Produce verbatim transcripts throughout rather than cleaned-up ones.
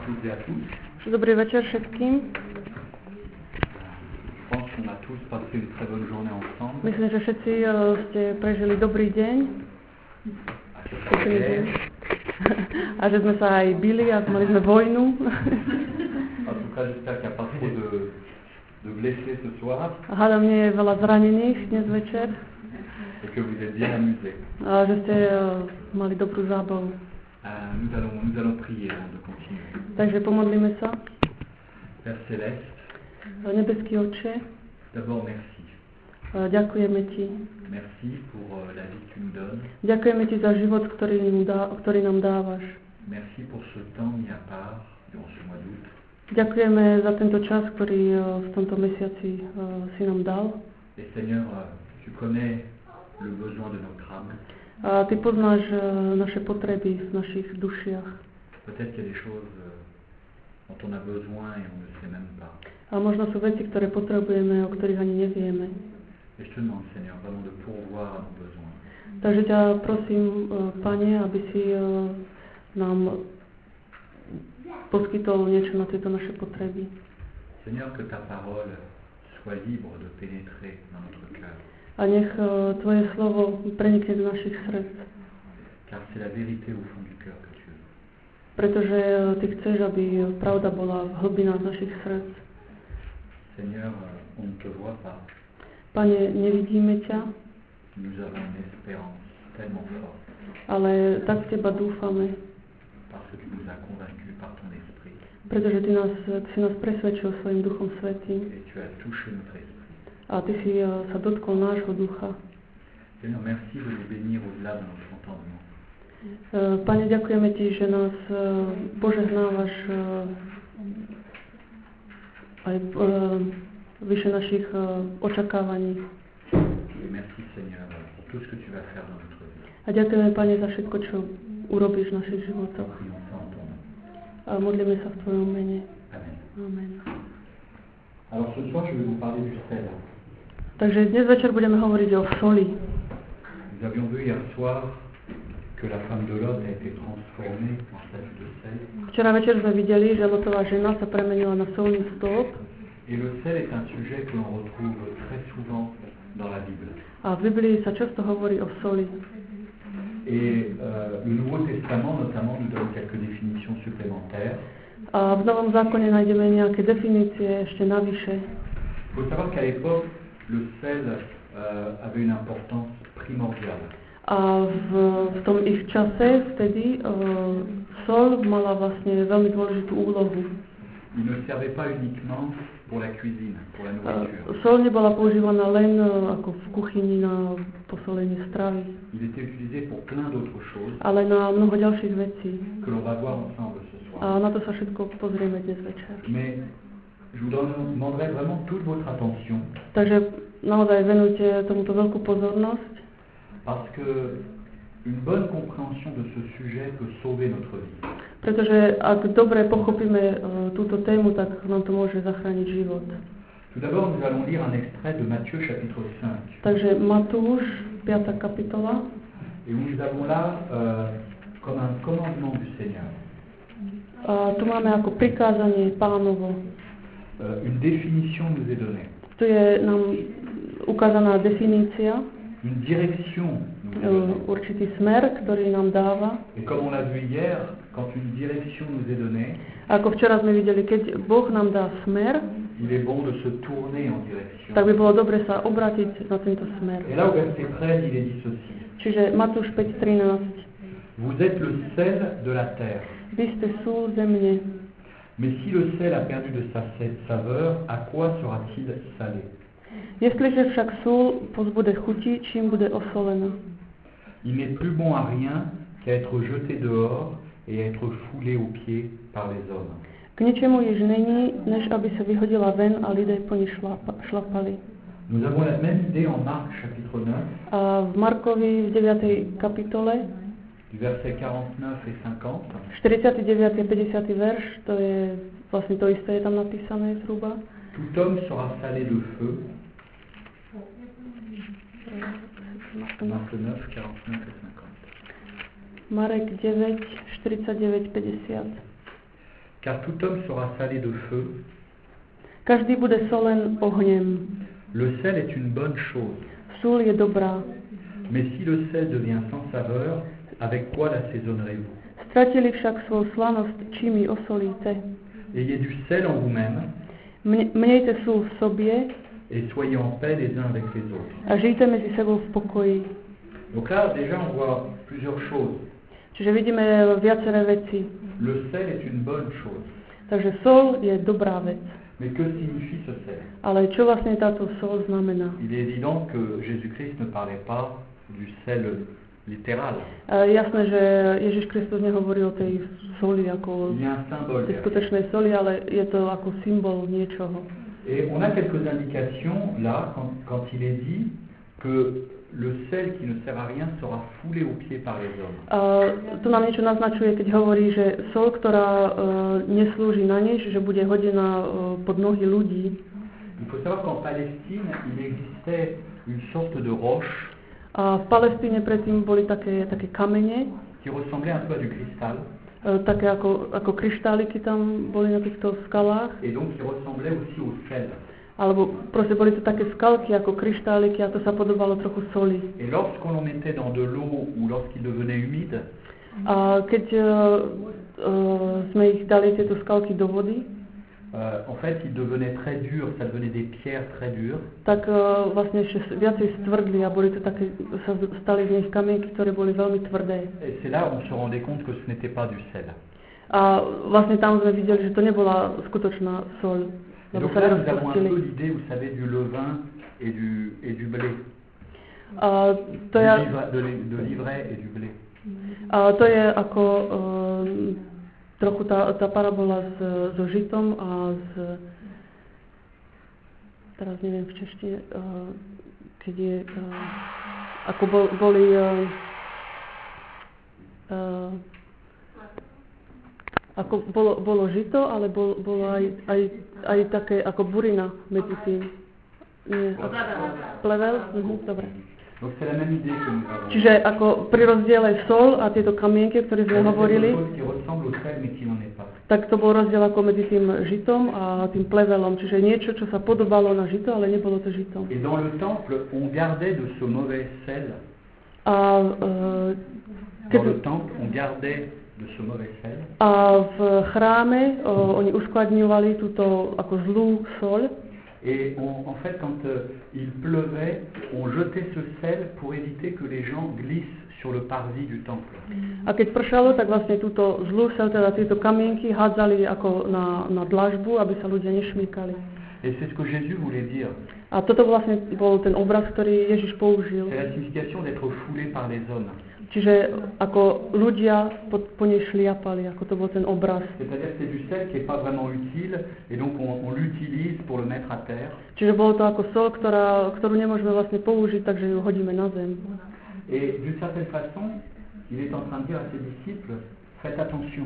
toutes et à tous. Dobrý večer všetkým. Je pense qu'on a tous passé une très bonne journée ensemble. Myslím, že všetci uh, ste prežili dobrý deň. À se faire. A že sme sa aj bili a mali sme vojnu. En tout cas, j'espère qu'il n'y a pas trop de, de blessés ce soir. A hádam, nie je veľa zranených dnes večer. Et que vous êtes bien amusés. A že ste uh, mali dobrú zábavu. Euh, nous, allons, nous allons prier avant de continuer. Takže pomodlíme sa. Père Céleste, Nebeský Otče, d'abord merci. uh, ďakujeme Ti. Merci pour euh, la vie que tu nous donnes. Ďakujeme Ti za život, ktorý nám, dá, ktorý nám dávaš. Merci pour ce temps mis à part durant ce mois d'août. Ďakujeme za tento čas, ktorý uh, v tomto mesiaci uh, si nám dal. Et Seigneur, euh, tu connais le besoin de notre âme. A Ty poznáš uh, naše potreby v našich dušiach. Peut-être qu'il y a des choses euh, dont on a besoin et on ne sait même pas. A možno sú veci, ktoré potrebujeme, o ktorých ani nevieme. Et je te demande, Seigneur, vraiment de pourvoir à nos besoins. Takže ťa prosím, uh, Pane, aby si uh, nám poskytol niečo na tieto naše potreby. Seigneur, que ta parole soit libre de pénétrer dans notre cœur. A nech uh, Tvoje slovo prenikne do našich srdc. Car c'est la vérité au fond du cœur que tu veux. Pretože uh, Ty chceš, aby pravda bola v hlbinách našich srdc. Seigneur, euh, on ne te voit pas. Pane, nevidíme ťa, Nous avons une espérance tellement forte ale tak v Teba dúfame, parce que tu nous as convaincus par ton esprit pretože Ty, nás, ty si nás presvedčil svojim Duchom Svätým et tu as touché notre esprit. a Ty si uh, sa dotkol nášho ducha. Seigneur, merci de nous bénir au-delà de notre entendement. Uh, Pane, ďakujeme Ti, že nás uh, požehnávaš uh, aj uh, vyše našich uh, očakávaní. Et merci, Seigneur, pour tout ce que tu vas faire dans notre vie. A ďakujeme, Pane, za všetko, čo urobíš v našich životoch. Prions ça en ton nom. A modlíme sa v Tvojom mene. Amen. Amen. Alors ce soir, je vais vous parler du sel. Takže dnes večer budeme hovoriť o soli. Nous avions vu hier soir que la femme de Lot a été transformée en statue de sel. Včera večer sme videli, že Lotová žena sa premenila na solný stĺp. Et le sel est un sujet que l'on retrouve très souvent dans la Bible. A v Biblii sa často hovorí o soli. Et euh, le Nouveau Testament, notamment, nous donne quelques définitions supplémentaires. A v Novom zákone nájdeme nejaké definície ešte navyše. Il faut savoir qu'à l'époque, le sel euh, avait une importance primordiale. A v, v tom ich čase vtedy uh, sol mala vlastne veľmi dôležitú úlohu. Il ne servait pas uniquement pour la cuisine, pour la nourriture. Uh, sol nebola používaná len uh, ako v kuchyni na posolenie stravy, Il était utilisé pour plein d'autres choses ale na mnoho ďalších vecí. que l'on va voir ensemble ce soir. A na to sa všetko pozrieme dnes večer. Mais je vous demanderai vraiment toute votre attention Takže naozaj venujte tomuto veľkú pozornosť, parce que une bonne compréhension de ce sujet peut sauver notre vie. pretože ak dobre pochopíme uh, túto tému, tak nám to môže zachrániť život. Tout d'abord, nous allons lire un extrait de Matthieu chapitre cinq. Takže Matúš, piata kapitola. Et où nous avons là euh, comme un commandement du Seigneur. A tu máme ako prikázanie Pánovo. Euh, une définition nous est donnée. Tu je nám ukázaná definícia, Une direction nous est uh, donnée. určitý smer, ktorý nám dáva. Et comme on l'a vu hier, quand une direction nous est donnée, A ako včera sme videli, keď Boh nám dá smer, il est bon de se tourner en direction. tak by bolo dobre sa obrátiť na tento smer. Et là, au verset treize, il est dit ceci. Čiže Matúš päť trinásť. Vous êtes le sel de la terre. Vy ste súl zemne. Mais si le sel a perdu de sa saveur, à quoi sera-t-il salé? Jestliže však súl pozbude chuti, čím bude osolená? Il n'est plus bon à rien qu'à être jeté dehors et à être foulé aux pieds par les hommes. K ničemu již není, než aby sa vyhodila ven a lidé po ní šlapa, šlapali. Nous avons la même idée en Marc chapitre neuf, A v Markovi v deviatej kapitole, du verset quarante-neuf et cinquante. štyridsiaty deviaty a päťdesiaty verš, to je vlastne to isté, je tam napísané zhruba. Tout homme sera salé de feu. Marc neuf, quarante-neuf et cinquante. Marek deväť, štyridsaťdeväť, päťdesiat. car tout homme sera salé de feu. Každý bude solen ohňem. Le sel est une bonne chose, Sôl je dobrá. mais si le sel devient sans saveur, avec quoi l'assaisonnerez-vous? Stratili však svoju slanosť, čím ju osolíte. Ayez du sel en vous-même Mne- Mnejte sôl v sobie et soyez en paix les uns avec les autres. a žijte medzi sebou v pokoji. Donc là, déjà, on voit plusieurs choses. Čiže vidíme viaceré veci. Le sel est une bonne chose. Takže sol je dobrá vec. Mais que signifie ce sel? Ale čo vlastne táto sol znamená? Il est évident que Jésus-Christ ne parlait pas du sel littéral. E, jasné, že Ježiš Kristus nehovorí o tej soli ako Il y a un symbole tej derrière. skutočnej soli, ale je to ako symbol niečoho. Et on a quelques indications là, quand, quand il est dit que le sel qui ne sert à rien sera foulé aux pieds par les hommes. Uh, to nám niečo naznačuje, keď hovorí, že sol, ktorá uh, neslúži na nič, že bude hodená uh, pod nohy ľudí. Il faut savoir qu'en Palestine, il existait une sorte de roche A v Palestíne predtým boli také, také kamene, qui ressemblait un peu à du cristal uh, také ako, ako kryštáliky tam boli na týchto skalách, et donc qui ressemblait aussi au sel. alebo proste boli to také skalky ako kryštáliky a to sa podobalo trochu soli. Et lorsqu'on en mettait dans de l'eau ou lorsqu'il devenait humide, A keď uh, uh, sme ich dali tieto skalky do vody, euh, en fait, il devenait très dur, ça devenait des pierres très dures. tak uh, vlastne ešte viacej stvrdli a boli to také, sa stali z nich kamienky, ktoré boli veľmi tvrdé. Et c'est là où on se rendait compte que ce n'était pas du sel. A vlastne tam sme videli, že to nebola skutočná soľ. Et Lebo donc sa là, nous avons un nerozpustili. peu l'idée, vous savez, du levain et du, et du blé. A to Du je, livre- de, l'é- de l'ivraie et du blé. a to je ako um, trochu tá, tá parabola s, so žitom a s, teraz neviem v češtine, uh, keď je, uh, ako bol, boli uh, uh, ako bolo, bolo žito, ale bol, bolo aj, aj, aj také ako burina medzi tým. Nie, ako, plevel? Mhm, dobre. Donc c'est la même idée que nous avons. Čiže ako pri rozdiele sol a tieto kamienky, o ktorých Il y sme a hovorili, quelque chose qui ressemble au sel mais qui n'en est pas. tak to bol rozdiel ako medzi tým žitom a tým plevelom. Čiže niečo, čo sa podobalo na žito, ale nebolo to žito. Et dans le temple, on gardait de ce mauvais sel. A, uh, Dans le keď, temple, on gardait de ce mauvais sel. a v chráme uh, oni uskladňovali túto ako zlú soľ. Et on- en fait, quand euh, il pleuvait, on jetait ce sel pour éviter que les gens glissent sur le parvis du temple. A keď pršalo, tak vlastne túto zlú soľ, teda tieto kamienky hádzali ako na, na dlažbu, aby sa ľudia nešmýkali. Et c'est ce que Jésus voulait dire. A toto vlastne bol ten obraz, ktorý Ježiš použil. C'est la signification d'être foulé par les hommes. Čiže ako ľudia po, po nej šliapali, ako to bol ten obraz. C'est-à-dire que c'est du sel qui n'est pas vraiment utile et donc on, on l'utilise pour le mettre à terre. Čiže bolo to ako sol, ktorá, ktorú nemôžeme vlastne použiť, takže ju hodíme na zem. Et d'une certaine façon, il est en train de dire à ses disciples, faites attention.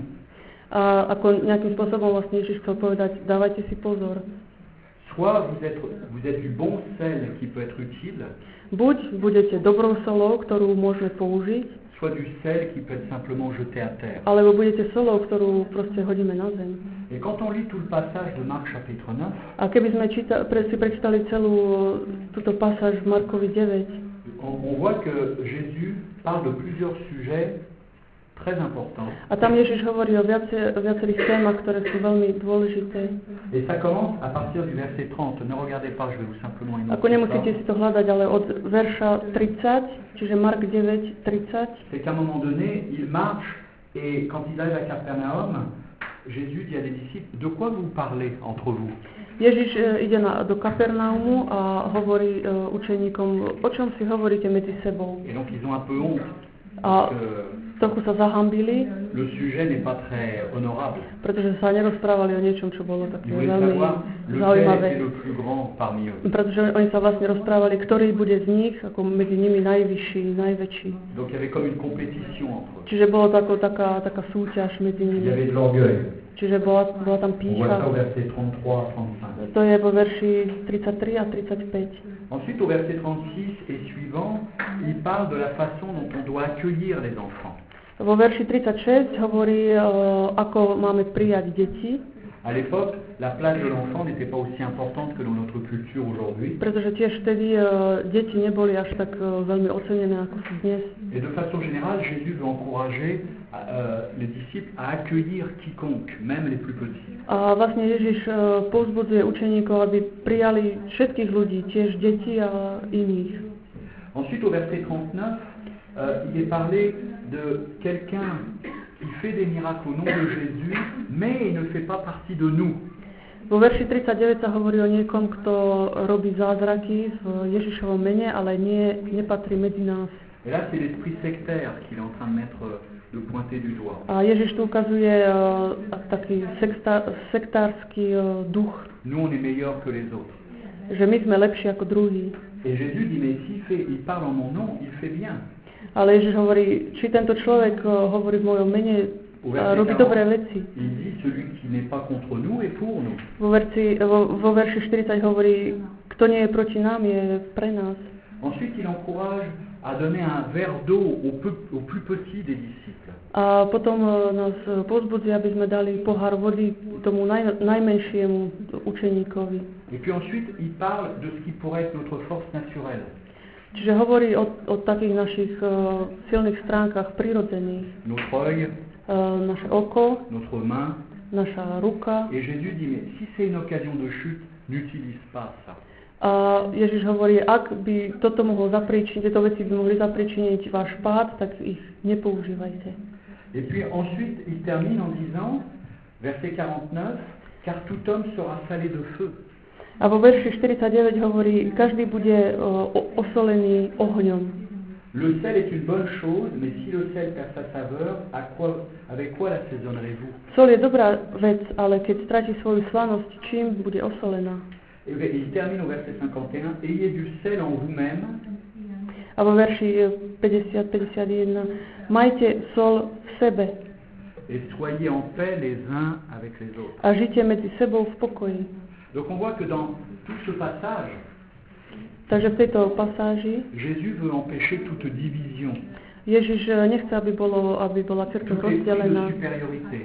A ako nejakým spôsobom vlastne Ježiš chcel povedať, dávajte si pozor. Soit vous êtes, vous êtes du bon sel qui peut être utile, Buď budete dobrou solou, ktorú môžeme použiť, soit du sel qui peut être simplement jeté à terre. alebo budete solou, ktorú proste hodíme na zem. Et quand on lit tout le passage de Marc chapitre neuf, A keby sme číta, pre, si prečítali celú túto pasáž v Markovi deväť, on, on voit que Jésus parle de plusieurs sujets très importants. a tam Ježiš hovorí o viacer, viacerých témach, ktoré sú veľmi dôležité. Et ça commence à partir du verset trente. Ne regardez pas, je vais vous simplement Ako énoncer nemusíte ça. si to hľadať, ale od verša tridsať, čiže Mark deväť tridsať, C'est qu'à un moment donné, il marche et quand il arrive à Capernaum, Jésus dit à des disciples, de quoi vous parlez entre vous? Ježiš e, ide na, do Kapernaumu a hovorí e, učeníkom, o čom si hovoríte medzi sebou. Et donc ils ont un peu honte. A parce que trochu sa zahambili, le sujet n'est pas très honorable. pretože sa nerozprávali o niečom, čo bolo také Ils voulaient veľmi savoir lequel zaujímavé. était le plus grand parmi eux. Pretože oni sa vlastne rozprávali, ktorý bude z nich, ako medzi nimi najvyšší, najväčší. Donc il y avait comme une compétition entre eux. Čiže bolo to ako taká, taká súťaž medzi Il y nimi. avait de l'orgueil. Čiže bola, bola tam On voit ça au pýcha. verset trente-trois à trente-cinq. To je vo verši tridsaťtri a tridsaťpäť. Ensuite, au verset trente-six et suivant, il parle de la façon dont on doit accueillir les enfants. Vo verši tridsaťšesť hovorí, o, ako máme prijať deti. À l'époque, la place de l'enfant n'était pas aussi importante que dans notre culture aujourd'hui. Pretože tiež vtedy uh, deti neboli až tak uh, veľmi ocenené ako sú dnes. Et de façon générale, Jésus veut encourager euh, les disciples à accueillir quiconque, même les plus petits. A vlastne Ježiš uh, povzbudzuje učeníkov, aby prijali všetkých ľudí, tiež deti a iných. Ensuite, au verset trente-neuf, euh, il est parlé de quelqu'un qui fait des miracles au nom de Jésus, mais il ne fait pas partie de nous. Vo verši tridsaťdeväť sa hovorí o niekom, kto robí zázraky v Ježišovom mene, ale nie, nepatrí medzi nás. Et là, c'est l'esprit sectaire qu'il est en train de mettre, de pointer du doigt. A Ježiš tu ukazuje uh, taký sekta, sektársky uh, duch. Nous, on est meilleurs que les autres. Že my sme lepší ako druhí. Et Jésus dit, mais s'il fait, il parle en mon nom, il fait bien. Ale Ježiš hovorí, či tento človek uh, hovorí v mojom mene, a robí dobré veci. Il dit, celui qui n'est pas contre nous est pour nous. Vo, verci, vo, vo verši štyridsať hovorí, kto nie je proti nám, je pre nás. Ensuite, il encourage à donner un verre d'eau au, peu, au plus petit des disciples. A potom uh, nás povzbudzuje, aby sme dali pohár vody tomu naj, najmenšiemu učeníkovi. Et puis ensuite, il parle de ce qui pourrait être notre force naturelle. Čiže hovorí o, o takých našich uh, silných stránkach prirodzených. Notre œil, uh, naše oko, notre main. naša ruka. Et Jésus dit, mais si c'est une occasion de chute, n'utilise pas ça. A Ježiš hovorí, ak by toto mohlo zapríčiniť, tieto veci by mohli zapríčiniť váš pád, tak ich nepoužívajte. Et puis ensuite, il termine en disant, verset quarante-neuf, car tout homme sera salé de feu. A vo verši štyridsaťdeväť hovorí, každý bude o, osolený ohňom. Le sel est une bonne chose, mais si le sel perd sa saveur, à quoi, avec quoi l'assaisonnerez-vous? Sol je dobrá vec, ale keď stratí svoju slanosť, čím bude osolená? Et il termine au verset cinquante et un, ayez du sel en vous-même. A vo verši päťdesiat päťdesiatjeden, majte sol v sebe. Et soyez en paix les uns avec les autres. A žite medzi sebou v pokoji. Donc on voit que dans tout ce passage, takže v tejto pasáži Jésus veut empêcher toute division, Ježiš nechce, aby, bolo, aby bola cirkev toute esprit de rozdelená supériorité,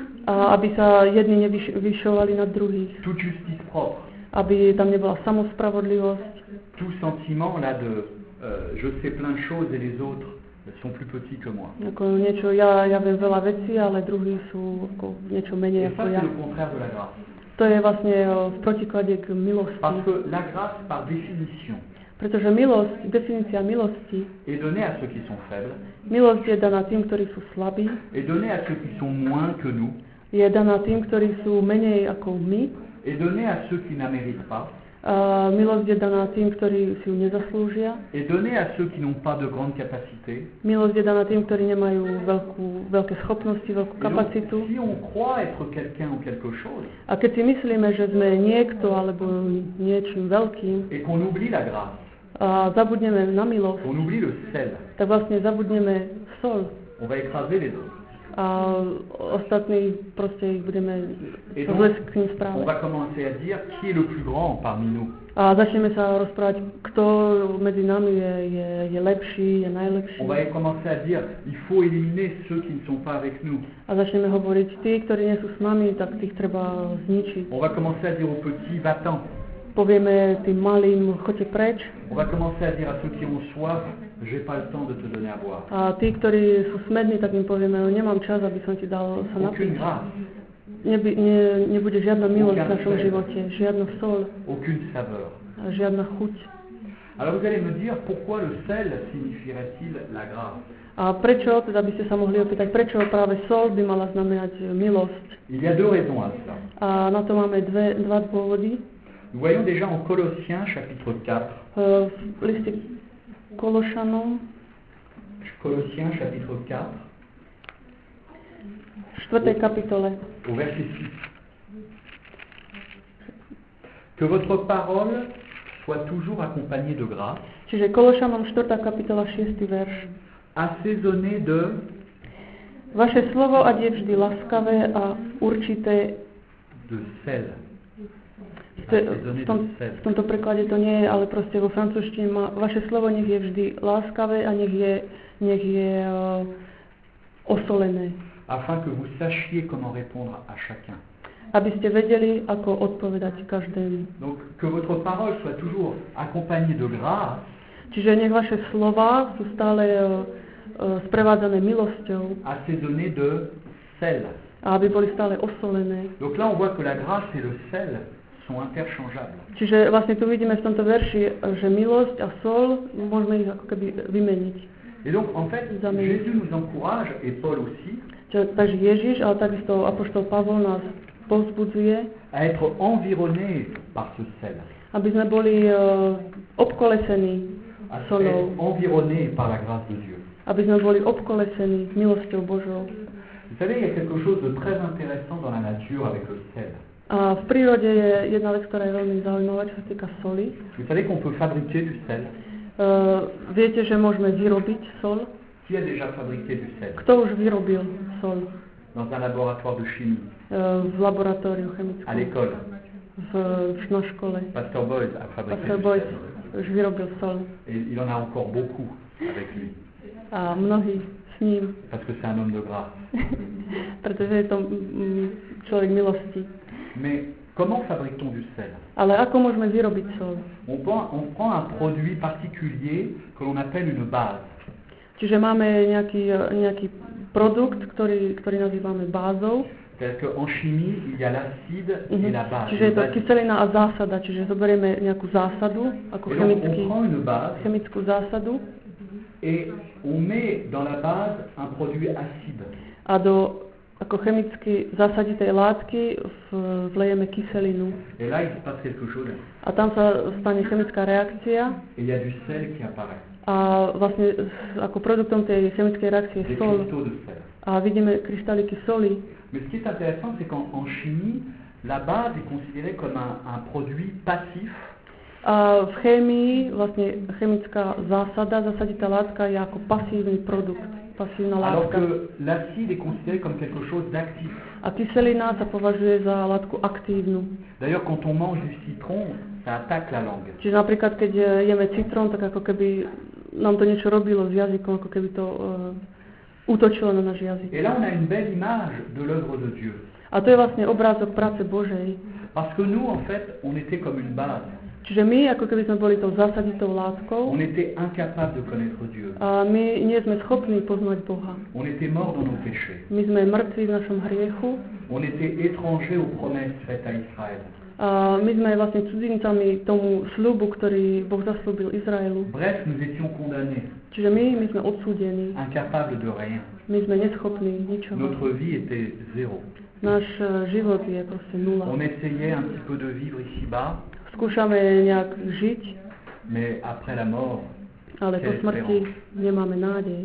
a aby sa jedni nevyšovali nad druhých, toute justice propre, aby tam nebola samospravodlivosť, tout sentiment là de euh, je sais plein de choses et les autres sont plus petits que moi. ako niečo, ja, ja viem veľa vecí, ale druhí sú ako niečo menej Et ako ça ja. c'est le contraire de la grâce. To je vlastne v protiklade k milosti. Parce que la grâce par définition Pretože milosť, definícia milosti, est donnée à ceux qui sont faibles, milosť je daná tým, ktorí sú slabí, est donnée à ceux qui sont moins que nous, je daná tým, ktorí sú menej ako my, est donnée à ceux qui n'en méritent pas, a milosť je daná tým, ktorí si ju nezaslúžia, est donnée à ceux qui n'ont pas de grandes capacités. milosť je daná tým, ktorí nemajú veľkú, veľké schopnosti, veľkú Et donc, kapacitu. si on croit être quelqu'un ou quelque chose, A keď si myslíme, že sme niekto alebo niečím veľkým et qu'on oublie la grâce, a zabudneme na milosť, on oublie le sel, tak vlastne zabudneme sol on va écraser les autres. a ostatní proste ich budeme Et sa donc, zle k ním on správať. va commencer à dire qui est le plus grand parmi nous. A začneme sa rozprávať, kto medzi nami je, je, je lepší, je najlepší. On va commencer à dire il faut éliminer ceux qui ne sont pas avec nous. A začneme hovoriť, tí, ktorí nie sú s nami, tak tých treba zničiť. On va commencer à dire aux petits va-t'en. Povieme tým malým, choďte preč. On va commencer à dire à ceux qui ont soif j'ai pas le temps de te donner à boire. A tí, ktorí sú smední, tak im povieme, no, nemám čas, aby som ti dal sa Aucune napiť. grâce, Neby, ne, nebude žiadna milosť v našom živote, žiadna sol, aucune saveur. a žiadna chuť. Alors vous allez me dire pourquoi le sel signifierait-il la grâce? A prečo, teda by ste sa mohli opýtať, prečo práve sol by mala znamenať milosť? Il y a deux raisons à cela. A na to máme dve, dva dôvody. Nous voyons déjà en Colossiens chapitre quatre, V liste Kološanom, Colossiens chapitre quatre, v štvrtej kapitole, au verset six. Que votre parole soit toujours accompagnée de grâce, čiže Kološanom štvrtá kapitola šiesty verš. assaisonnée de Vaše slovo ať je vždy laskavé a určité. de sel. V, v, tom, v tomto preklade to nie je, ale proste vo francúzštine má vaše slovo nech je vždy láskavé a nech je, nech je uh, osolené. afin que vous sachiez comment répondre à chacun. Aby ste vedeli, ako odpovedať každému. Donc que votre parole soit toujours accompagnée de grâce, Čiže nech vaše slova sú stále uh, uh, sprevádzané milosťou assaisonnées de sel. a aby boli stále osolené. Donc là on voit que la grâce et le sel sont interchangeables. Čiže vlastne tu vidíme v tomto verši, že milosť a sol môžeme ich ako keby vymeniť. Et donc en fait Zameniť. Jésus nous encourage, et Paul aussi, Čiže, takže Ježiš, ale takisto apoštol Pavol nás povzbudzuje, à être environnés par ce sel, aby sme boli uh, obkolesení à être solou, environnés par la grâce de Dieu. aby sme boli obkolesení milosťou Božou. Vous savez, il y a quelque chose de très intéressant dans la nature avec le sel. A v prírode je jedna vec, ktorá je veľmi zaujímavá, čo sa týka soli. Vous savez qu'on peut fabriquer du sel. Uh, viete, že môžeme vyrobiť sol? Qui a déjà fabriqué du sel? Kto už vyrobil sol? Dans un laboratoire de chimie, Uh, v laboratóriu à chemickom, l'école. v, v, na škole. Pasteur Boyd a fabriqué Pastor du Boyd sel. už vyrobil sol. Et il en a encore beaucoup avec lui. A mnohí s ním, Parce que c'est un homme de grâce. pretože je to mm, človek milosti. Mais comment fabrique-t-on du sel? Ale ako môžeme vyrobiť sol? on prend, on prend un produit particulier que l'on appelle une base. Čiže máme nejaký, nejaký produkt, ktorý, ktorý nazývame bázou. C'est-à-dire qu'en chimie, il y a l'acide Mhm. et la base. Čiže je to Le basique. kyselina a zásada, čiže zoberieme nejakú zásadu, ako Et donc, chemický, on prend une base chemickú zásadu et on met dans la base un produit acide. a do ako chemicky zasaditej látky v- vlejeme kyselinu. Et là, il se passe quelque chose. A tam sa stane chemická reakcia Et il y a du sel qui apparaît. a vlastne s- ako produktom tej chemickej reakcie Des je sol. cristaux de sel. A vidíme kryštáliky soli. Mais ce qui est intéressant, c'est qu'en en chimie, la base est considérée comme un, un produit passif. A v chémii vlastne chemická zásada, zasaditá látka je ako pasívny produkt, pasívna Alors látka. que l'acide est considéré comme quelque chose d'actif. A kyselina sa považuje za látku aktívnu. D'ailleurs, quand on mange du citron, ça attaque la langue. Čiže napríklad, keď e, jeme citrón, tak ako keby nám to niečo robilo s jazykom, ako keby to uh, útočilo na náš jazyk. Et là, on a une belle image de l'œuvre de Dieu. A to je vlastne obrázok práce Božej. Parce que nous, en fait, on était comme une base. Čiže my, ako keby sme boli tou zásaditou látkou, On était incapable de connaître Dieu. a my nie sme schopní poznať Boha. On était mort dans nos péchés. My sme mŕtvi v našom hriechu On était étrangers aux promesses faites à Israël. a my sme vlastne cudzincami tomu sľubu, ktorý Boh zaslúbil Izraelu. Bref, nous étions condamnés, Čiže my, my sme odsúdení, incapables de rien. my sme neschopní ničoho. Notre vie était zéro. Náš e, život je proste nula. On essayait un petit peu de vivre ici-bas, Skúšame nejak žiť, mais après la mort. ale po Quelle smrti nemáme nádej.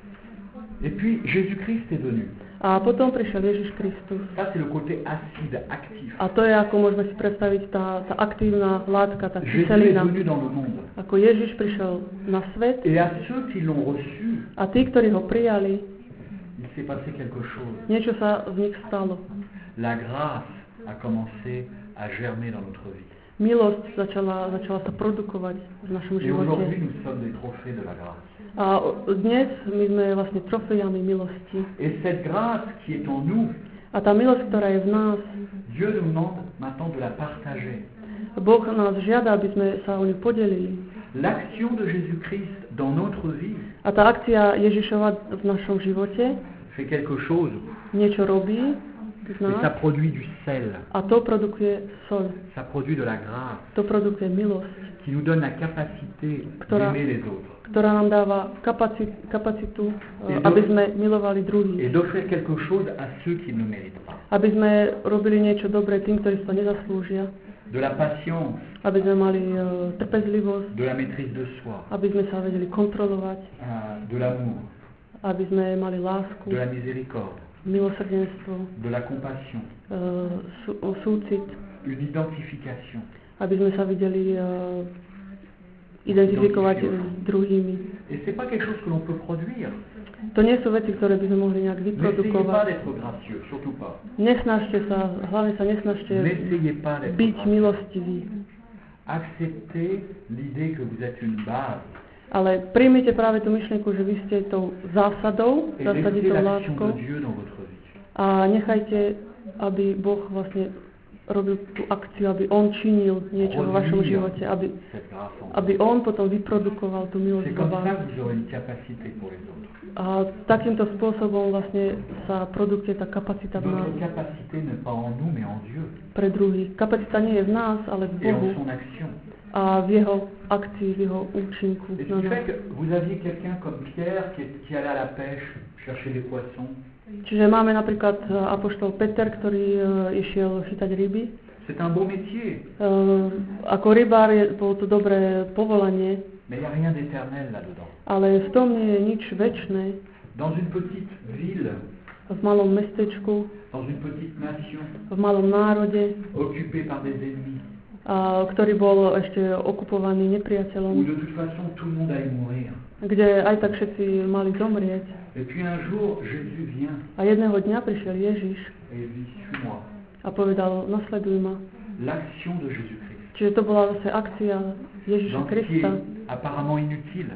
Et puis, Jésus-Christ est venu. A potom prišiel Ježiš Kristus. Ça, c'est le côté acide, actif. A to je, ako môžeme si predstaviť, tá, tá aktívna látka, tá Jésus est kyselina. venu dans le monde. Ako Ježiš prišiel na svet Et à ceux qui l'ont reçu, a tí, ktorí ho prijali, il s'est passé quelque chose. niečo sa z nich stalo. La grâce a commencé à germer dans notre vie. Milosť začala, začala sa produkovať v našom Et aujourd'hui, živote. nous sommes des trophées de la grâce. A o- dnes my sme vlastne trofejami milosti. Et cette grâce qui est en nous, A tá milosť, ktorá je v nás, Dieu nous demande maintenant de la partager. Boh nás žiada, aby sme sa o ňu podelili. L'action de Jésus-Christ dans notre vie A tá akcia Ježišova v našom živote fait quelque chose niečo robí v et ça nás produit du sel, a to produkuje sol, ça produit de la grâce to produkuje milosť, qui nous donne la capacité Która- d'aimer les autres ktorá nám dáva kapaci- kapacitu, Je e, do- aby sme milovali et druhých, d'offrir quelque chose à ceux qui ne le méritent pas. aby sme robili niečo dobré tým, ktorí si to nezaslúžia, De la patience, aby sme mali e, trpezlivosť, de la maîtrise de soi, aby sme sa vedeli kontrolovať, euh, de l'amour, aby sme mali lásku, de la miséricorde, milosrdenstvo, de la compassion, e, sú, súcit, une identification. aby sme sa videli e, identifikovať s druhými. Et c'est pas quelque chose que l'on peut produire. To nie sú veci, ktoré by sme mohli nejak N'essayez pas vyprodukovať. d'être gracieux, surtout pas. Nesnažte sa, hlavne sa nesnažte N'essayez pas d'être byť gracieux. milostiví. Acceptez l'idée que vous êtes une base Ale príjmite práve tú myšlienku, že vy ste tou zásadou, et zasaditou laissez l'action láskou de Dieu dans votre vie. a nechajte, aby Boh vlastne robil tú akciu, aby On činil niečo vo vašom živote, aby, Cette grâce en vous. aby On potom vyprodukoval tú milosť C'est vo comme vás. ça que vous aurez une capacité pour les autres. A takýmto spôsobom vlastne sa produkuje tá kapacita v nás Votre capacité n'est pas en nous, mais en Dieu pre druhých. Kapacita nie je v nás, ale v et en Bohu son action. a v jeho akcii, v jeho účinku Et ce na qui nás. fait que vous aviez quelqu'un comme Pierre qui, qui allait à la pêche chercher des poissons. Čiže máme napríklad e, apoštol Peter, ktorý uh, išiel chytať ryby. C'est un beau métier, Uh, ako rybár je, bolo to dobré povolanie, mais il n'y a rien d'éternel là-dedans. ale v tom nie je nič večné. Dans une petite ville, V malom mestečku, dans une petite nation, v malom národe, occupée par des ennemis, a, ktorý bol ešte okupovaný où nepriateľom, de toute façon tout le monde allait mourir. kde aj tak všetci mali zomrieť. Et puis un jour, Jésus vient A jedného dňa prišiel Ježiš et il dit, suis-moi. a povedal, nasleduj ma. L'action de Jésus-Christ, Čiže to bola zase akcia Ježiša dans ce qui Krista, est apparemment inutile,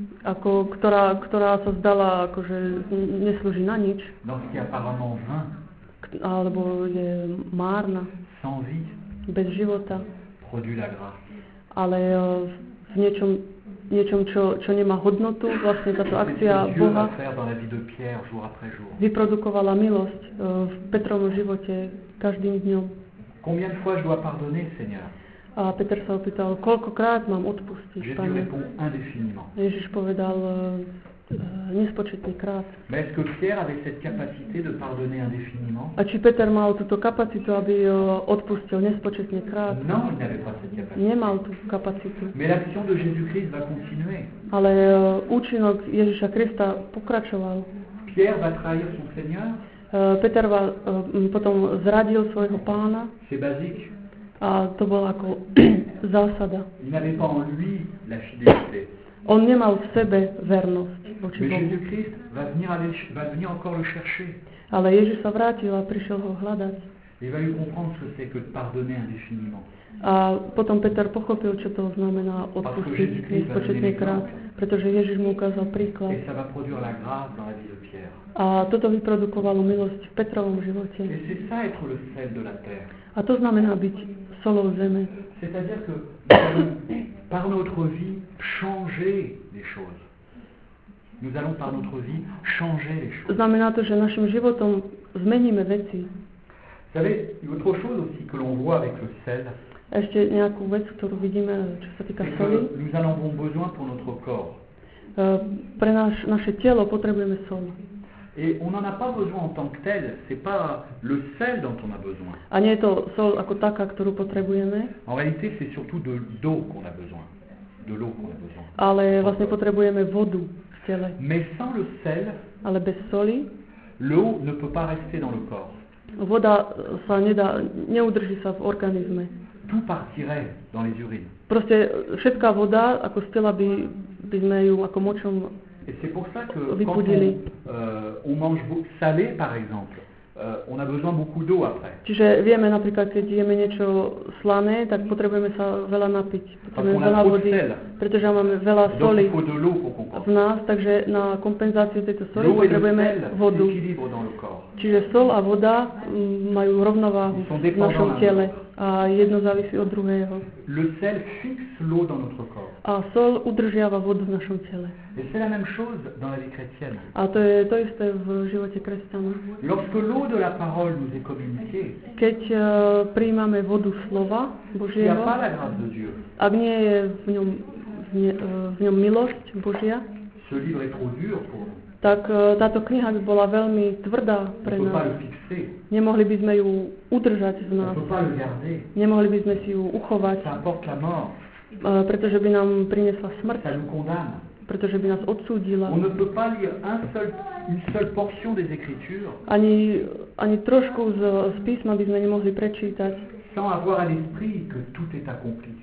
ako, ktorá, ktorá sa zdala, akože n- neslúži na nič, dans ce qui est apparemment vain, k- alebo je márna, sans vie, bez života, produit la grâce. ale e, v niečom, niečom čo, čo nemá hodnotu, vlastne táto C'est ce akcia que Dieu Boha va faire dans la vie de Pierre jour après jour. vyprodukovala milosť e, v Petrovom živote každým dňom. Combien de fois je dois pardonner, Seigneur? A Peter sa opýtal, koľkokrát mám odpustiť, Jésus Pane? répond indéfiniment. Ježiš povedal e, e, nespočetný krát. Mais est-ce que Pierre avait cette capacité de pardonner indéfiniment? A či Peter mal túto kapacitu, aby e, odpustil nespočetne krát? Non, il n'avait pas cette capacité. Nemal tú kapacitu. Mais l'action de Jésus-Christ va continuer. Ale e, účinok Ježiša Krista pokračoval. Pierre va trahir son Seigneur, E, Peter va, e, potom zradil svojho pána c'est basique. a to bola ako zásada. Il n'avait pas en lui la fidélité. On nemal v sebe vernosť voči Mais Bohu. Jésus-Christ va venir, aller, va venir encore le chercher. Ale Ježiš sa vrátil a prišiel ho hľadať. Il va lui comprendre ce que c'est que de pardonner indéfiniment. A potom Peter pochopil, čo to znamená odpustiť nespočetne krát, pretože Ježiš mu ukázal príklad. Et ça va produire la grâce dans la vie de Pierre. A toto vyprodukovalo milosť v Petrovom živote. Et c'est ça être le sel de la terre. A to znamená byť solou zeme. C'est-à-dire que nous allons, par notre vie, changer les choses. Nous allons par notre vie changer les choses. Znamená to, že našim životom zmeníme veci. Vous savez, autre chose aussi que l'on voit avec le sel, Ešte nejakú vec, ktorú vidíme, čo sa týka c'est soli. que nous en avons besoin pour notre corps. E, Pre náš, naše telo potrebujeme sol. Et on n'en a pas besoin en tant que tel, c'est pas le sel dont on a besoin. A nie je to sol ako taká, ktorú potrebujeme, En réalité, c'est surtout de d'eau qu'on a besoin. De l'eau qu'on a besoin. ale vlastne potrebujeme vodu v tele. Mais sans le sel, Ale bez soli l'eau ne peut pas rester dans le corps. voda sa nedá, neudrží sa v organizme. Tout partirait dans les urines. Proste všetká voda, ako z tela by, by sme ju ako močom. Et c'est pour ça que quand on, Vypudili. euh, on mange beaucoup salé, par exemple, euh, on a besoin beaucoup d'eau après. Čiže vieme napríklad, keď jeme niečo slané, tak potrebujeme sa veľa napiť. Potrebujeme Parce qu'on a veľa trop de vody, sel. pretože máme veľa Donc soli il faut de l'eau pour qu'on v nás, takže na kompenzáciu tejto soli L'eau et le potrebujeme sel vodu. s'équilibrent dans le corps. Čiže sol a voda mm, majú rovnováhu Ils sont v dépendants našom l'un de tele l'autre. a jedno závisí od druhého. Le sel fixe l'eau dans notre corps. A sol udržiava vodu v našom tele. Et c'est la même chose dans la vie chrétienne. A to je to isté v živote kresťana. Lorsque l'eau de la parole nous est communiquée, Keď uh, príjmame vodu slova il n'y a Božieho, pas la grâce de Dieu. ak nie je v ňom, v ne, uh, v ňom milosť Božia, Ce livre est trop dur pour nous. tak uh, táto kniha by bola veľmi tvrdá On pre ne peut pas nás. le fixer. Nemohli by sme ju udržať v On ne nás. peut pas le garder. Nemohli by sme si ju uchovať, Ça apporte la mort. uh, pretože by nám priniesla smrť, Ça nous condamne. pretože by nás odsúdila. On ne peut pas lire un seul, une seule portion des Écritures Ani, ani trošku z, z písma by sme nemohli prečítať, sans avoir à l'esprit que tout est accompli.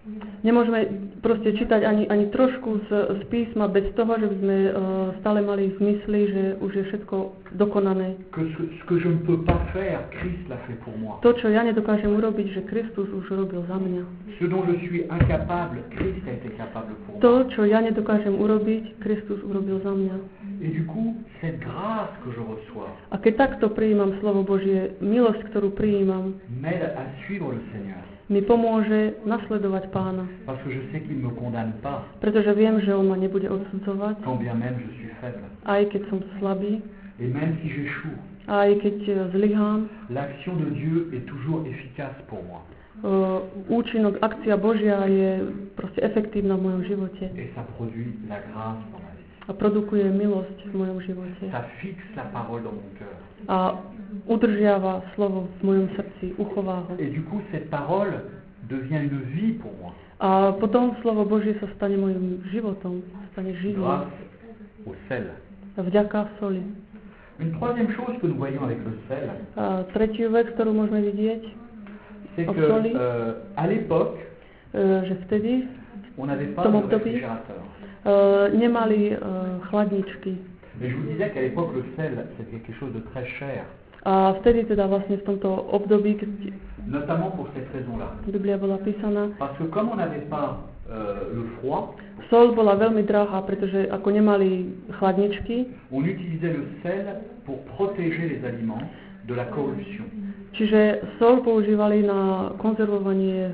Nemôžeme proste čítať ani, ani trošku z, z písma bez toho, že by sme uh, stále mali v mysli, že už je všetko dokonané. Que ce, ce que je ne peux pas faire, Christ l'a fait pour moi. To, čo ja nedokážem urobiť, že Kristus už urobil za mňa. Ce dont je suis incapable, Christ a été capable pour moi. To, čo ja nedokážem urobiť, Kristus urobil za mňa. Et du coup, cette grâce que je reçois A keď takto prijímam slovo Božie, milosť, ktorú prijímam, m'aide à suivre le Seigneur. mi pomôže nasledovať Pána. Parce que je sais qu'il ne me condamne pas, Pretože viem, že On ma nebude odsudzovať, quand bien même je suis faible. aj keď som slabý, Et même si j'échoue, aj keď uh, zlyhám. l'action de Dieu est toujours efficace pour moi. Uh, účinok, akcia Božia je proste efektívna v mojom živote Et ça produit la grâce dans ma vie. a produkuje milosť v mojom živote Ça fixe la parole dans mon cœur. a udržiava slovo v mojom srdci, uchová ho. Et du coup, cette parole devient une vie pour moi. A potom slovo Božie sa stane mojim životom, stane živým. Grâce au sel. Vďaka soli. Une troisième chose que nous voyons avec le sel, A tretiu vec, ktorú môžeme vidieť, c'est Au que soli. euh, à l'époque, uh, že vtedy on n'avait pas Tom de období? réfrigérateur. uh, nemali uh, chladničky. Et je vous disais qu'à l'époque, le sel, c'était quelque chose de très cher. A vtedy teda vlastne v tomto období, keď Notamment pour cette raison-là. Biblia bola písaná, Parce que comme on n'avait pas euh, le froid, sol bola veľmi drahá, pretože ako nemali chladničky, on utilisait le sel pour protéger les aliments de la corruption. čiže sol používali na konzervovanie uh,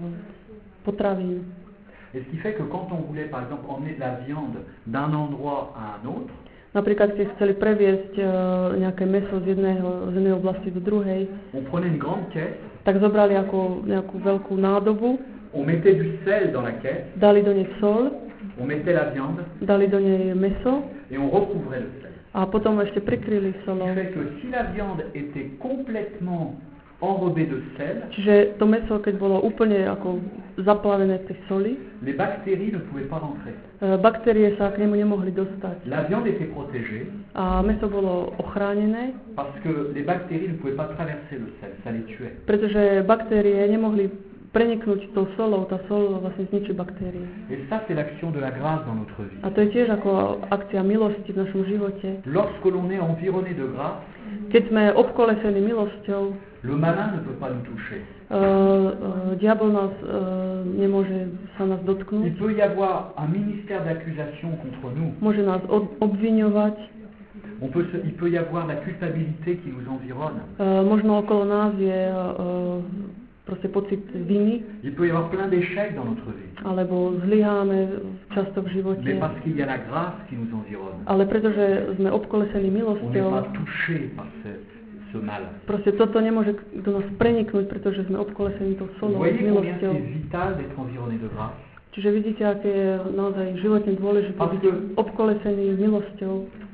potravín. Et ce qui fait que quand on voulait par exemple emmener de la viande d'un endroit à un autre, Napríklad, keď chceli previesť uh, nejaké mäso z, jedného, z jednej oblasti do druhej, on prenait une grande caisse, tak zobrali ako nejakú veľkú nádobu, on mettait du sel dans la caisse, dali do nej sol, on mettait la viande dali do nej mäso et on recouvrait le sel. a potom ešte prikryli Ce qui solou. fait que si la viande était complètement enrobée de sel, Čiže to mäso, keď bolo úplne ako zaplavené v tej soli, les bactéries ne pouvaient pas rentrer. e, baktérie sa k nemu nemohli dostať. La viande était protégée A mäso bolo ochránené, parce que les bactéries ne pouvaient pas traverser le sel, ça les tuait. pretože baktérie nemohli preniknúť tou solou, tá sol vlastne zničí baktérie. Et ça, c'est l'action de la grâce dans notre vie. A to je tiež ako akcia milosti v našom živote. Lorsque l'on est environné de grâce, Keď sme obkolesení milosťou, le malin ne peut pas nous toucher. uh, uh, diabol nás uh, nemôže sa nás Il dotknúť, peut y avoir un ministère d'accusation contre nous. môže nás od, obviňovať, On peut se- il peut y avoir la culpabilité qui nous environne. uh, možno okolo nás je uh, proste pocit viny, Il peut y avoir plein d'échecs dans notre vie. alebo zlyháme často v živote, Mais parce qu'il y a la grâce qui nous environne, ale pretože sme obkolesení on n'est milosťou, pas touché par ce, ce mal. proste toto nemôže do nás preniknúť, pretože sme obkolesení tou Vous solou, voyez combien milosťou. c'est vital d'être environné de grâce. Čiže vidíte, aké je naozaj životne dôležité Parce byť que- obkolesený milosťou.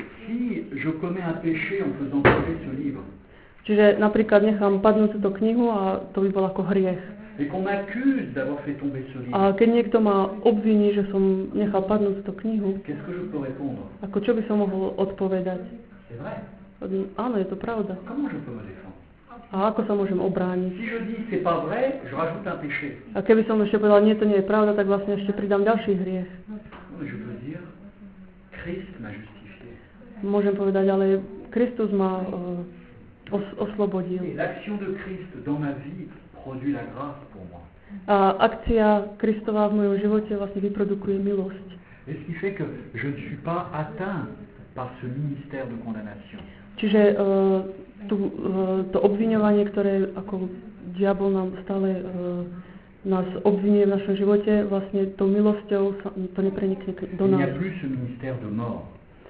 Si je commets un péché en faisant tomber ce livre, Čiže napríklad nechám padnúť túto knihu a to by bol ako hriech. et qu'on m'accuse d'avoir fait tomber ce livre, A keď niekto ma obviní, že som nechal padnúť túto knihu, qu'est-ce que je peux répondre? ako čo by som mohol odpovedať? C'est vrai. Áno, je to pravda. Comment je peux me défendre? A ako sa môžem obrániť? Si je dis c'est pas vrai, je rajoute un péché. A keby som ešte povedal, nie, to nie je pravda, tak vlastne ešte pridám ďalší hriech. Mais je peux dire, Christ m'a justifié. Môžem povedať, ale Kristus ma uh, os- oslobodil. Et l'action de Christ dans ma vie produit la grâce pour moi. A akcia Kristova v mojom živote vlastne vyprodukuje milosť. Et ce qui fait que je ne suis pas atteint par ce ministère de condamnation. Čiže uh, tu, uh, to obviňovanie, ktoré ako diabol nám stále uh, nás obvinuje v našom živote, vlastne tou milosťou sa, to neprenikne k- do Il n'y nás. a plus ce ministère de mort.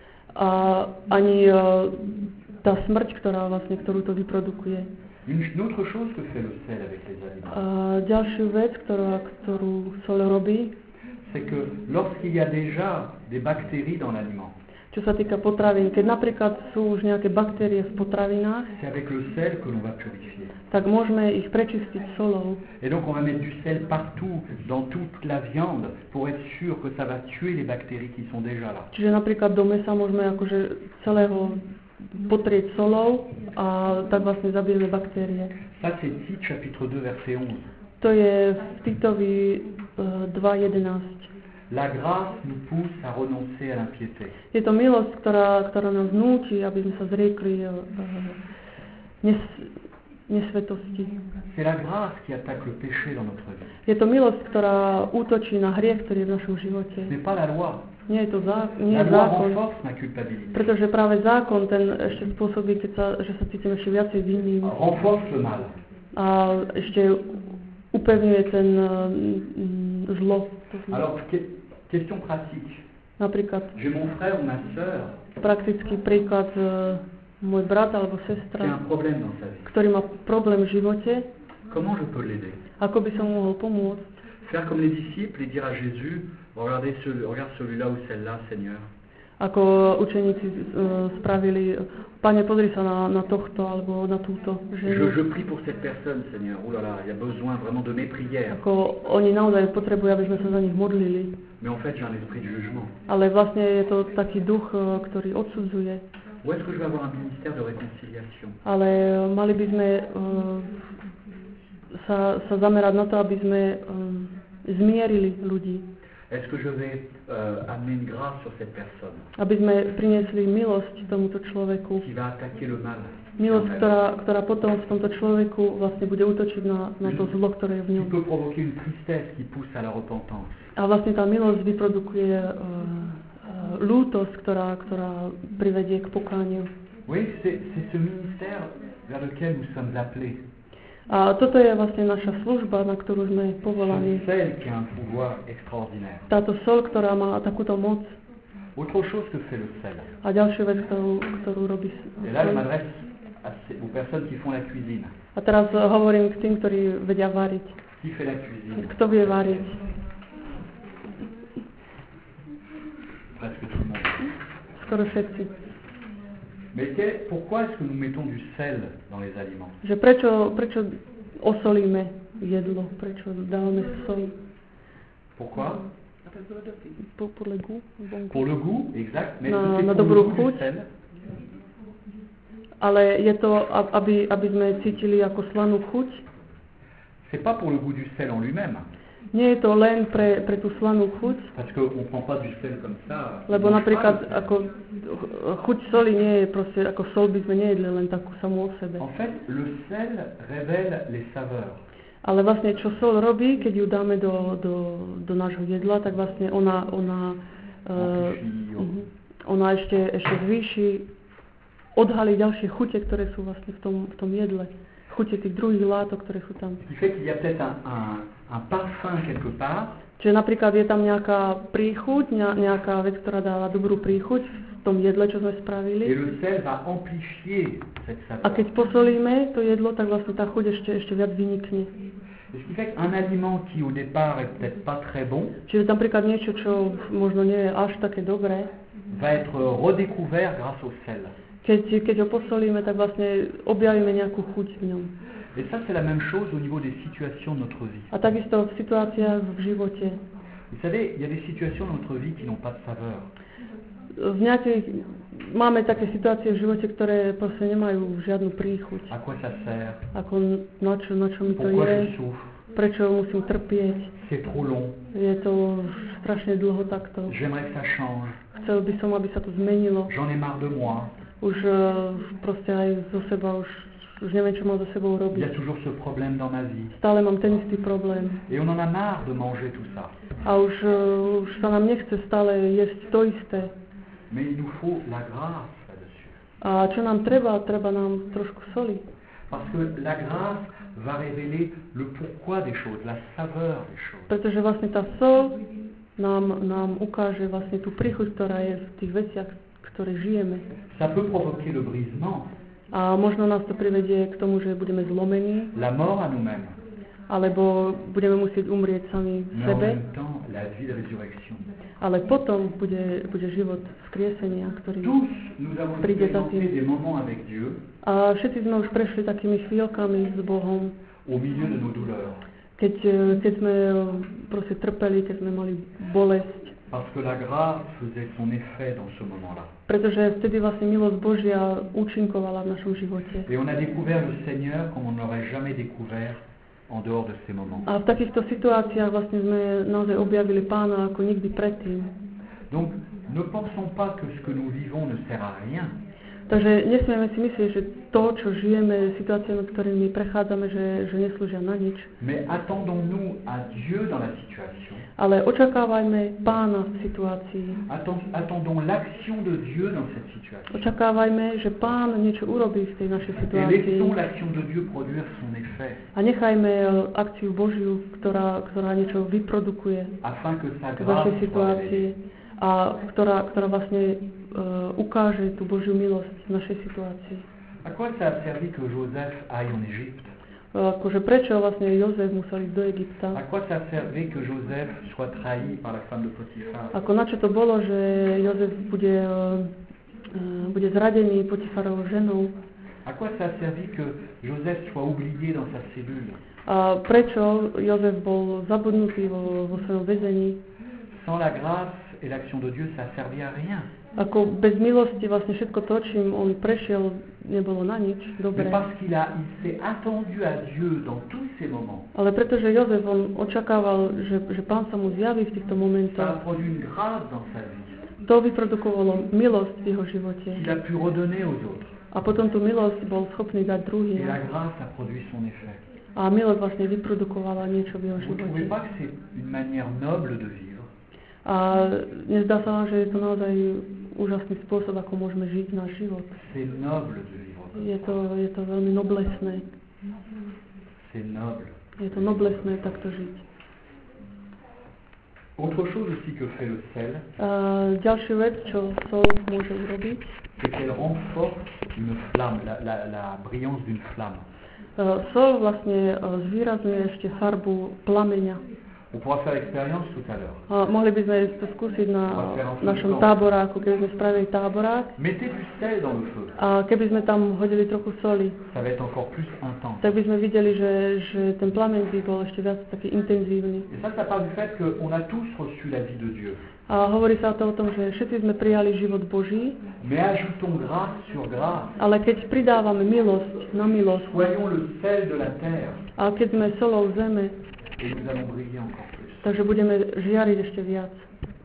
A ani uh, tá smrť, ktorá vlastne, ktorú to vyprodukuje. Une, une autre chose que fait le sel avec les aliments, A ďalšiu vec, ktorá, ktorú sol robí, c'est que lorsqu'il y a déjà des bactéries dans l'aliment, čo sa týka potravín, keď napríklad sú už nejaké baktérie v potravinách, c'est avec le sel que l'on va purifier. tak môžeme ich prečistiť solou. Et donc on va mettre du sel partout, dans toute la viande, pour être sûr que ça va tuer les bactéries qui sont déjà là. Čiže napríklad do mäsa môžeme akože celého potrieť solou a tak vlastne zabijeme baktérie. Ça c'est Tite chapitre deux verset onze. To je v Titovi dva jedenásť. La grâce nous pousse à renoncer à l'impiété. Je to milosť, ktorá, ktorá nás núti, aby sme sa zriekli uh, nes, nesvetosti. C'est la grâce qui attaque le péché dans notre vie. Je to milosť, ktorá útočí na hriech, ktorý je v našom živote. Ce n'est pas la loi. Nie je to zá, nie La je loi zákon, renforce ma culpabilité. pretože práve zákon ten ešte spôsobí, keď sa, že sa cítim ešte viacej vinným. Renforce le mal. A ešte upevňuje ten uh, zlo. zlo. Alors, que- question pratique. Napríklad J'ai mon frère ou ma sœur praktický príklad, uh, môj brat alebo qui a sestra, un problème dans sa vie. ktorý má problém v živote, Comment je peux l'aider? ako by som mohol pomôcť. Faire comme les disciples et dire à Jésus, regardez celui, regarde celui-là ou celle-là, Seigneur. Ako učeníci uh, spravili, Pane, pozri sa na, na tohto alebo na túto Je, ženu. je prie pour cette personne, Seigneur. Oh là là, il y a besoin vraiment de mes prières. Ako oni naozaj potrebujú, aby sme sa za nich modlili. Mais en fait, j'ai un esprit de jugement. Ale vlastne je to taký duch, uh, ktorý odsudzuje. Où est-ce que je vais avoir un ministère de réconciliation? Ale uh, mali by sme uh, sa, sa zamerať na to, aby sme um, zmierili ľudí. Est-ce que je vais euh, amener une grâce sur cette personne Aby sme priniesli milosť tomuto človeku. qui va attaquer le mal? Milosť, ktorá, ktorá potom v tomto človeku vlastne bude útočiť na, na to zlo, ktoré je v Qui ňom. peut provoquer une tristesse qui pousse à la repentance. A vlastne tá milosť vyprodukuje uh, uh, lútosť, ktorá, ktorá privedie k pokániu. Oui, c'est c'est ce ministère vers lequel nous sommes appelés. A toto je vlastne naša služba, na ktorú sme povolaní. C'est celle qui a un pouvoir extraordinaire. Táto sol, ktorá má takúto moc. Autre chose que fait le sel. A ďalšiu vec, ktorú, ktorú robí Et là, je sol. m'adresse à ces- aux personnes qui font la cuisine. A teraz uh, hovorím k tým, ktorí vedia variť. Qui fait la cuisine? Kto vie variť? Presque tout le monde. Skoro všetci. Mais quel- pourquoi est-ce que nous mettons du sel dans les aliments? Že prečo, prečo osolíme jedlo? Prečo dávame sol? Pourquoi? Po, podľa gu? Pour le goût, exact. Mais Na- est-ce que c'est na pour le dobrú goût chuť. du sel? Ale je to, ab- aby, aby sme cítili ako slanú chuť? C'est pas pour le goût du sel en lui-même. Nie je to len pre, pre tú slanú chuť? Parce qu'on ne prend pas du sel comme ça. Lebo on mange napríklad pas. ako chuť soli nie je proste, ako sol by sme nejedli len takú samú o sebe. En fait, le sel révèle les saveurs. Ale vlastne čo sol robí, keď ju dáme do, do, do nášho jedla, tak vlastne ona, ona, uh, Amplifie, uh, ona ešte, ešte zvýši, odhalí ďalšie chute, ktoré sú vlastne v tom, v tom jedle. Chute tých druhých látok, ktoré sú tam. Ce qui fait qu'il y a peut-être un, un, un parfum quelque part, Čiže napríklad je tam nejaká príchuť, ne- nejaká vec, ktorá dáva dobrú príchuť v tom jedle, čo sme et spravili. le sel va amplifier cette A saveur. keď posolíme to jedlo, tak vlastne tá chuť ešte, ešte viac vynikne. Et ce qui fait qu'un aliment qui au départ est peut-être pas très bon, Čiže napríklad niečo, čo možno nie je až také dobré, va être redécouvert grâce au sel. keď, keď ho posolíme, tak vlastne objavíme nejakú chuť v ňom. Et ça, c'est la même chose au niveau des situations de notre vie. A takisto v situáciách v živote. Vous savez, il y a des situations dans notre vie qui n'ont pas de saveur. V nejakej, máme také situácie v živote, ktoré proste nemajú žiadnu príchuť. À quoi ça sert? Ako na čo, na čo mi to Pourquoi je, je souffre? prečo musím trpieť, C'est trop long. je to strašne dlho takto. J'aimerais que ça change. Chcel by som, aby sa to zmenilo. J'en ai marre de moi. Už uh, proste aj zo seba, už, už neviem, čo mám so sebou Il y robiť. a toujours ce problème dans ma vie. Stále mám ten istý problém. Et on en a marre de manger tout ça. A už, uh, už sa nám nechce stále jesť to isté. Mais il nous faut la grâce là-dessus. A čo nám treba? Treba nám trošku soli. Parce que la grâce va révéler le pourquoi des choses, la saveur des choses. Pretože vlastne tá sol nám, nám ukáže vlastne tú príchuť, ktorá je v tých veciach, ktoré žijeme. Ça peut provoquer le brisement, A možno nás to privedie k tomu, že budeme zlomení, la mort à nous-mêmes, alebo budeme musieť umrieť sami v mais en sebe, même temps la vie de résurrection. ale potom bude, bude život vzkriesenia, ktorý... Tous, nous avons Príde za expérimenté tým. des moments avec Dieu A všetci sme už prešli takými chvíľkami s Bohom, au milieu de nos douleurs. keď, keď sme proste trpeli, keď sme mali bolesť, Parce que la grâce faisait son effet dans ce moment-là. pretože vtedy vlastne milosť Božia účinkovala v našom živote. Et on a découvert le Seigneur comme on ne l'aurait jamais découvert en dehors de ces moments. A v takýchto situáciách vlastne sme naozaj objavili Pána ako nikdy predtým. Donc, ne pensons pas que ce que nous vivons ne sert à rien. Takže nesmieme si myslieť, že to, čo žijeme, situáciami, ktorými prechádzame, že, že neslúžia na nič. Mais attendons-nous à Dieu dans la situation. Ale očakávajme Pána v situácii. Attendons l'action de Dieu dans cette situation. Očakávajme, že Pán niečo urobí v tej našej Et situácii. laissons l'action de Dieu produire son effet. A nechajme akciu Božiu, ktorá, ktorá niečo vyprodukuje Afin que sa v grâce našej soit situácii révélée. a ktorá, ktorá vlastne uh, ukáže tú Božiu milosť v našej situácii. À quoi ça a servi que Joseph aille en Égypte? Uh, akože prečo vlastne Jozef musel ísť do Egypta? À quoi ça a servi que Joseph soit trahi par la femme de Potiphar? Ako na čo to bolo, že Jozef bude, uh, uh, bude zradený Potifarovou ženou? À quoi ça a servi que Joseph soit oublié dans sa cellule? A prečo Jozef bol zabudnutý vo, vo svojom väzení? Sans la grâce et l'action de Dieu, ça a servi à rien. Ako bez milosti vlastne všetko to, čím on prešiel, nebolo na nič dobré. Mais parce qu'il a, il s'est attendu à Dieu dans tous ces moments. Ale pretože Jozef, on očakával, že, že Pán sa mu zjaví v týchto Ça a momentoch, produit une grâce dans sa vie to vyprodukovalo milosť v jeho živote. qu'il a pu redonner aux autres. A potom tú milosť bol schopný dať Et druhým. la grâce a produit son effet. A milosť vlastne vyprodukovala niečo v jeho Vous ne trouvez živote. pas que c'est une manière noble de vivre? A nezdá sa vám, že je to naozaj úžasný spôsob, ako môžeme žiť náš život. C'est noble de vivre comme Je ça. to, je to veľmi noblesné. C'est noble. Je to noblesné takto žiť. Autre chose aussi que fait le sel, A ďalšiu vec, čo sol môže urobiť, c'est qu'elle renforce une flamme, la, la, la brillance d'une flamme. Uh, sol vlastne uh, zvýrazňuje ešte farbu plameňa. On pourra faire l'expérience tout à l'heure. Uh, mohli by sme to skúsiť na našom táboráku, keby sme spravili táborák. Mettez du sel dans le feu, A keby sme tam hodili trochu soli, ça va être encore plus intense. tak by sme videli, že, že ten plameň by bol ešte viac taký intenzívny. Et ça, ça part du fait qu'on a tous reçu la vie de Dieu. A hovorí sa to o tom, že všetci sme prijali život Boží, Mais ajoutons grâce sur grâce. ale keď pridávame milosť na milosť, Soyons le sel de la terre a keď sme solou zeme, et nous allons briller encore plus. takže budeme žiariť ešte viac.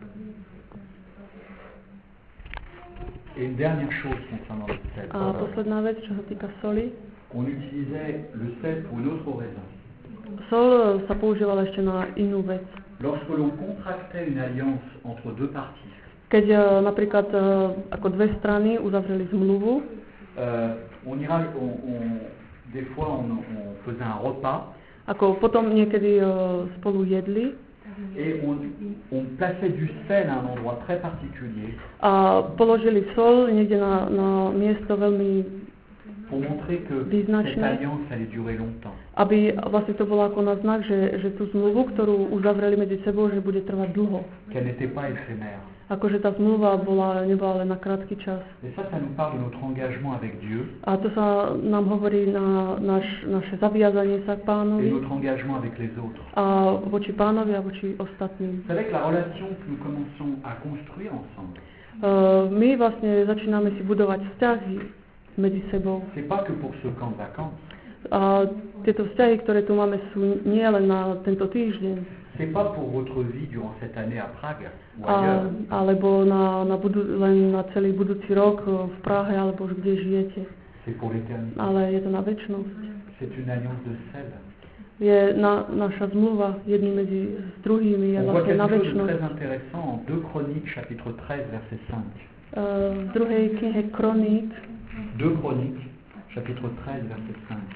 Et une dernière chose concernant le sel. A posledná vec, čo sa týka soli. On utilisait le sel pour une autre raison. Sol sa používala ešte na inú vec. Lorsque l'on contractait une alliance entre deux parties, Keď uh, napríklad uh, ako dve strany uzavreli zmluvu, euh, on ira, on, on, des fois on, on faisait un repas ako potom niekedy uh, spolu jedli et on, on plaçait du sel à un endroit très particulier a položili sol niekde na, na miesto veľmi, pour montrer que Význačné. cette alliance allait durer longtemps. aby vlastne to bolo ako na znak, že, že tú zmluvu, ktorú uzavreli medzi sebou, že bude trvať dlho. Qu'elle n'était pas éphémère. Akože tá zmluva bola, nebola len na krátky čas. Et ça, ça nous parle de notre engagement avec Dieu A to sa nám hovorí na naš, naše zaviazanie sa k et Pánovi notre engagement avec les autres. a voči Pánovi a voči ostatným. Vous savez que la relation que nous commençons à construire ensemble, Uh, my vlastne začíname si budovať vzťahy medzi sebou. c'est pas que pour ce camp de vacances, A tieto vzťahy, ktoré tu máme, sú nie len na tento týždeň, c'est pas pour votre vie durant cette année à Prague ou a, ailleurs, alebo na, na budu, len na celý budúci rok v Prahe, alebo už kde žijete. c'est pour l'éternité. Ale je to na večnosť. C'est une alliance de sel. Je na, naša zmluva jedný medzi s druhými, je On voit vlastne na quelque chose de večnosť. très intéressant en deux Chroniques, chapitre treize, verset cinq. Uh, v druhej knihe Kroník, deux Chroniques, chapitre treize, verset cinq.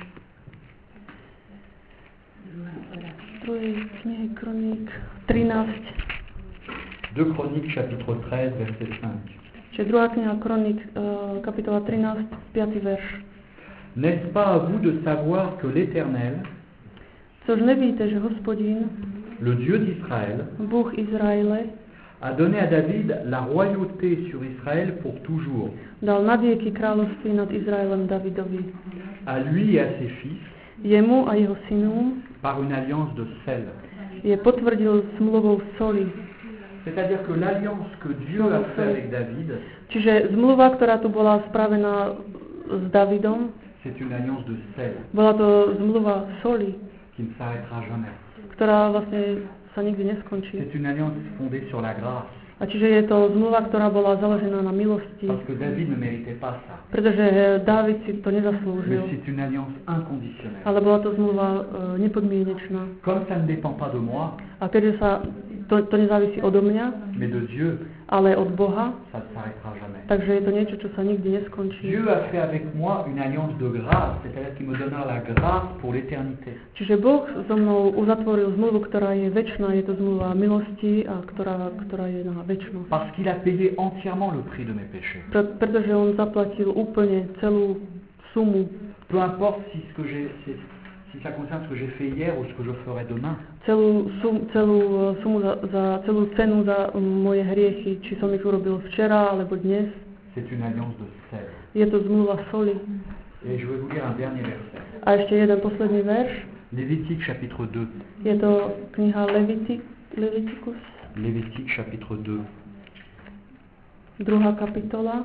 v druhej knihe Kroník trinásť, deux Chroniques, chapitre treize, verset cinq. čiže druhá kniha Kroník, uh, kapitola trinásť, piaty verš. N'est-ce pas à vous de savoir que l'Éternel, Což nevíte, že Hospodin, le Dieu d'Israël, Bůh Izraele, a donné à David la royauté sur Israël pour toujours, dal na vieky kráľovství nad Izraelem Davidovi, à lui et à ses fils, jemu a jeho synům par une alliance de sel. je potvrdil smluvou soli. C'est-à-dire que l'alliance que Dieu a fait avec David, Čiže zmluva, ktorá tu bola spravená s Davidom, c'est une alliance de sel bola to zmluva soli, qui qui ne s'arrêtera jamais. ktorá vlastne sa nikdy neskončí. C'est une alliance fondée sur la grâce. A čiže je to zmluva, ktorá bola založená na milosti, Parce que David ne méritait pas ça. pretože Dávid si to Mais nezaslúžil. c'est une alliance inconditionnelle. Ale bola to zmluva e, nepodmienečná. Comme ça ne dépend pas de moi, A keďže sa to, to nezávisí odo mňa, mais de Dieu, ale od Boha, ça ne s'arrêtera jamais. takže je to niečo, čo sa nikdy neskončí. Dieu a fait avec moi une alliance de grâce, c'est-à-dire qu'il me donnera la grâce pour l'éternité. Čiže Boh so mnou uzatvoril zmluvu, ktorá je večná, je to zmluva milosti a ktorá, ktorá je na večnosť. Parce qu'il a payé entièrement le prix de mes péchés. Pre, pretože on zaplatil úplne celú sumu. Peu importe si ce que j'ai, si, si ça concerne ce que j'ai fait hier ou ce que je ferai demain. Celú, sum, celú sumu za, za celú cenu za moje hriechy, či som ich urobil včera alebo dnes. C'est une alliance de sel. Je to zmluva soli. Et je vais vous lire un dernier verset. A ešte jeden posledný verš. Lévitique chapitre deux. Je to kniha Levitik, Leviticus, Lévitique chapitre deux. druhá kapitola,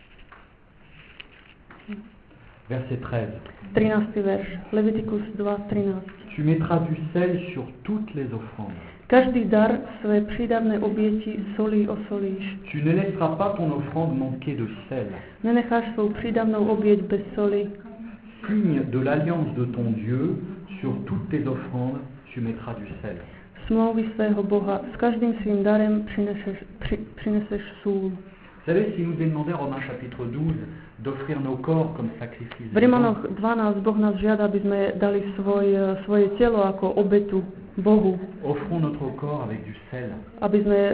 Verset treize. trinásty verš. Leviticus dva trinásť. Tu mettras du sel sur toutes les offrandes. Každý dar svoje prídavné obieti solí osolíš. Tu ne laisseras pas ton offrande manquer de sel. Nenecháš svoju prídavnú obieť bez soli. Signe de l'alliance de ton Dieu, sur toutes tes offrandes, tu mettras du sel. Smlouvy svého Boha. S každým svým darem prineseš, pri, prineseš súl. Vous savez, si nous demandait Romains chapitre douze d'offrir nos corps comme sacrifice V Rímanoch dvanásť Boh nás žiada, aby sme dali svoj, svoje telo ako obetu Bohu. offrons notre corps avec du sel. Aby sme,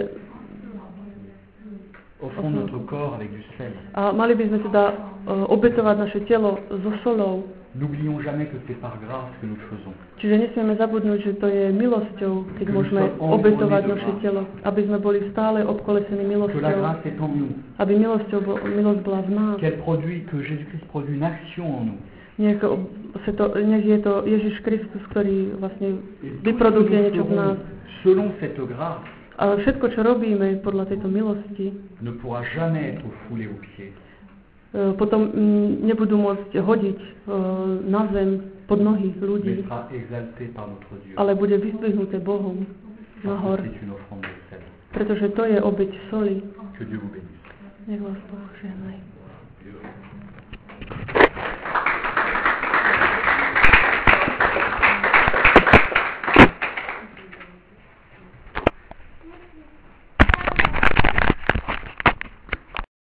Offrons notre corps avec du sel. a mali by sme teda uh, obetovať naše telo so solou. N'oublions jamais que c'est par grâce que nous le faisons. Čiže nesmieme zabudnúť, že to je milosťou, keď Que môžeme nous sommes obetovať envolés de naše grâce. telo, aby sme boli stále obkolesení Que la milosťou, grâce est en nous. aby milosťou, bo- milosť bola v nás. Qu'elle produit, que Jésus-Christ produit une action en nous. Nech, ob- sa to, nech je to Ježiš Kristus, ktorý vlastne Et tout ce que vyprodukuje nous niečo v nás. ferons selon cette grâce Ale všetko, čo robíme podľa tejto milosti, ne pourra jamais être foulé aux pieds. e, potom mm, nebudú môcť hodiť e, na zem pod nohy Mais ľudí, sera exalté par notre Dieu. ale bude vyzdvihnuté Bohom nahor, Parce que c'est une offrande de sel. pretože to je obeť soli. Que Dieu vous bénisse. Nech vás Boh žehnaj.